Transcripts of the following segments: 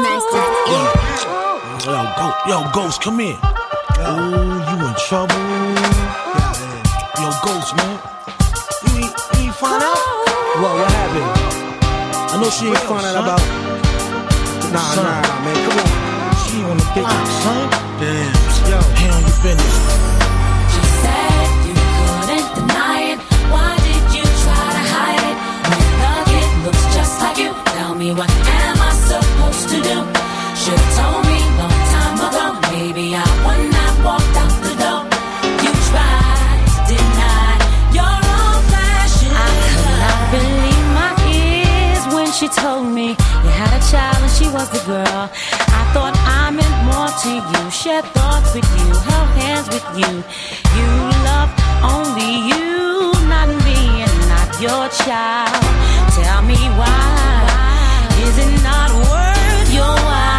Yo, Ghost, come here. Oh, you in trouble. Yo, Ghost, man. You ain't find out? What happened? I know she ain't find out about... Nah, man, come on. She on the block, son. Damn. Yo, hand on your business. She said you couldn't deny it. Why did you try to hide it? When the kid looks just like you. Tell me, what am I supposed to do? Should've told me long time ago. Maybe I wouldn't have walked out the door. You tried to deny your own passion. I could not believe my ears when she told me you had a child and she was the girl. I thought I meant more to you. Shared thoughts with you, held hands with you. You loved only you, not me and not your child. Tell me why is it not worth your while?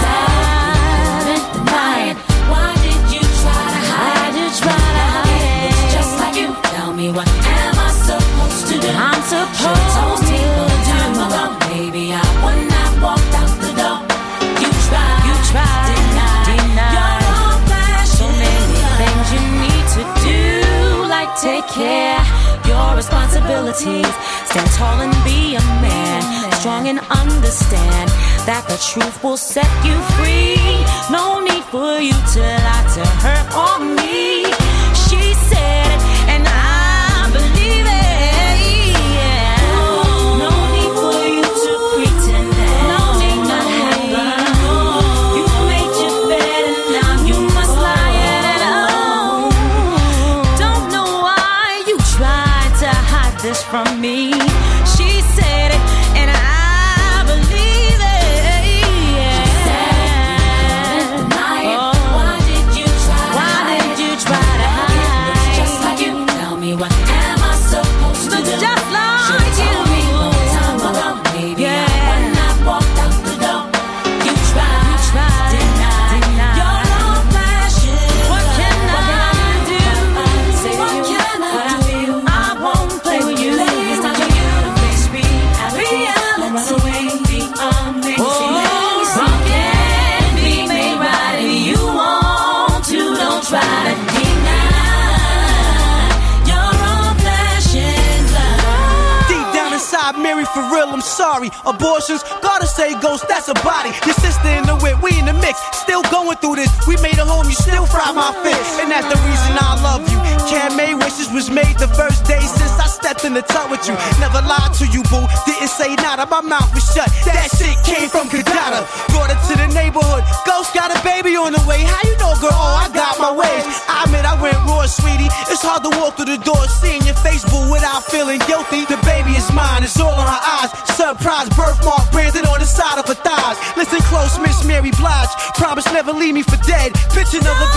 What am I supposed to do? I'm supposed to do. Maybe I wouldn't have walked out the door. You tried, deny your own passion. So many things you need to do, like take care your responsibilities. Stand tall and be a man, strong and understand that the truth will set you free. No need for you to lie to her or me. She said it, and I believe it, yeah. No need for you to pretend that did not happen. You made your bed and now you must lie it alone. Don't know why you tried to hide this from me. She said it, and I believe it, yeah. She said you couldn't deny it. Why did you try to hide? It looks just like you. Tell me, what am I supposed to do? Just like you. Me long time ago. Maybe I wouldn't have walked out the door. You tried, deny your own passion. What can I do? What can I do? I won't play with you. It's time for you to face reality. Run away, be amazing. Some can be made right if you want to. Don't try to deny your own passion. Deep down inside, Mary, for real, I'm sorry. Abortions, gotta say ghost, that's a body. Your sister in the whip, we in the mix. Still going through this. We made a home, you still fry my fish. And that's the reason I love you. Can't make wishes was made the first day since I stepped in the tub with you. Never lied to you, boo. Didn't say nada, my mouth was shut. That shit came from Kadada. Brought it to the neighborhood. Ghost got a baby on the way. How you know, girl? Oh, I got my ways. I admit I went raw, sweetie. It's hard to walk through the door, seeing your face, boo, without feeling guilty. The baby is mine, it's all in her eyes. Surprise birthmark branded on the side of her thighs. Listen close, Miss Mary Blige. Promise never leave me for dead. Picture of a